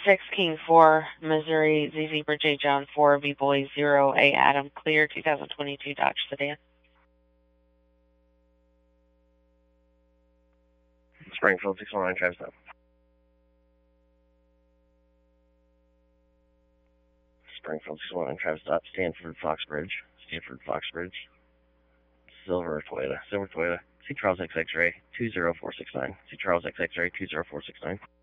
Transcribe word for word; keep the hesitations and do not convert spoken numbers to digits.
six King four, Missouri, Z Zebra J John four, B Boy zero, A Adam, clear, two thousand twenty-two Dodge sedan. Springfield six one nine, traffic stop. Springfield six one nine, traffic stop. Stanford Foxbridge. Stanford Foxbridge. Silver Toyota. Silver Toyota. C Charles X X-ray two zero four six nine. C Charles X X-ray two zero four six nine.